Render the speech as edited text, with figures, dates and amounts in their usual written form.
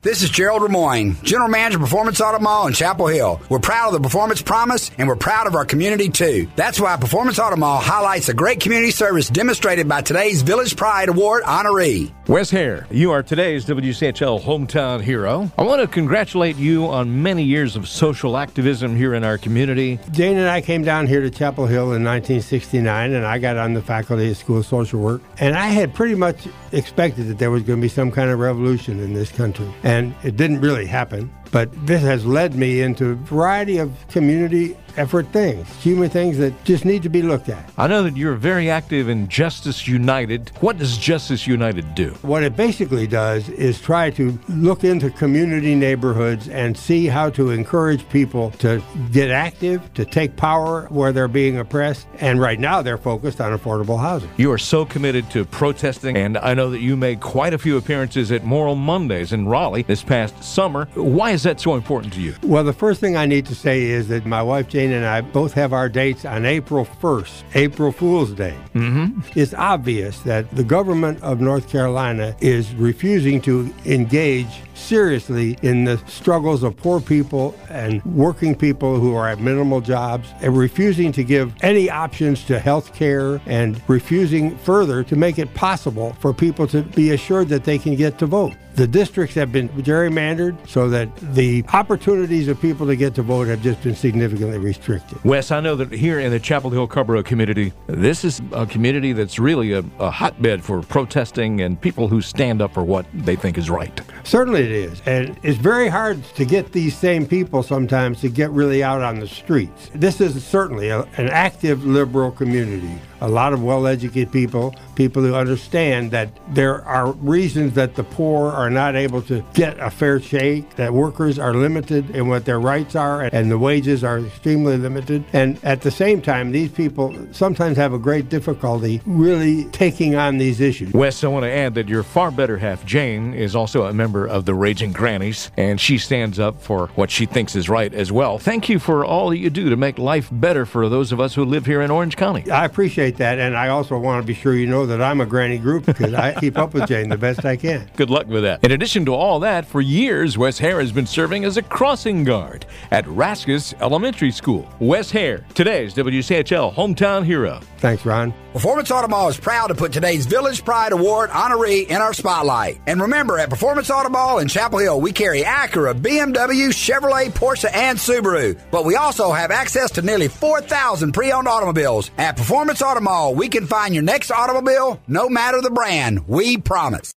This is Gerald Ramoyne, General Manager of Performance Auto Mall in Chapel Hill. We're proud of the Performance Promise, and we're proud of our community, too. That's why Performance Auto Mall highlights the great community service demonstrated by today's Village Pride Award honoree. Wes Hare, you are today's WCHL Hometown Hero. I want to congratulate you on many years of social activism here in our community. Jane and I came down here to Chapel Hill in 1969, and I got on the faculty of School of Social Work. And I had pretty much expected that there was going to be some kind of revolution in this country. And it didn't really happen. But this has led me into a variety of community effort things, human things that just need to be looked at. I know that you're very active in Justice United. What does Justice United do? What it basically does is try to look into community neighborhoods and see how to encourage people to get active, to take power where they're being oppressed. And right now they're focused on affordable housing. You are so committed to protesting, and I know that you made quite a few appearances at Moral Mondays in Raleigh this past summer. Why is that so important to you? Well, the first thing I need to say is that my wife Jane and I both have our dates on April 1st, April Fool's Day. It's obvious that the government of North Carolina is refusing to engage seriously in the struggles of poor people and working people who are at minimal jobs, and refusing to give any options to health care, and refusing further to make it possible for people to be assured that they can get to vote. The districts have been gerrymandered so that the opportunities of people to get to vote have just been significantly restricted. Wes, I know that here in the Chapel Hill Carrboro community, this is a community that's really a hotbed for protesting and people who stand up for what they think is right. Certainly it is. And it's very hard to get these same people sometimes to get really out on the streets. This is certainly an active liberal community. A lot of well-educated people who understand that there are reasons that the poor are not able to get a fair shake, that workers are limited in what their rights are, and the wages are extremely limited. And at the same time, these people sometimes have a great difficulty really taking on these issues. Wes, I want to add that your far better half, Jane, is also a member of the Raging Grannies, and she stands up for what she thinks is right as well. Thank you for all that you do to make life better for those of us who live here in Orange County. I appreciate that, and I also want to be sure you know that I'm a granny group because I keep up with Jane the best I can. Good luck with that. In addition to all that, for years, Wes Hare has been serving as a crossing guard at Raskus Elementary School. Wes Hare, today's WCHL Hometown Hero. Thanks, Ron. Performance Auto Mall is proud to put today's Village Pride Award honoree in our spotlight. And remember, at Performance Auto Mall in Chapel Hill, we carry Acura, BMW, Chevrolet, Porsche, and Subaru. But we also have access to nearly 4,000 pre-owned automobiles. At Performance Auto Mall, we can find your next automobile, no matter the brand. We promise.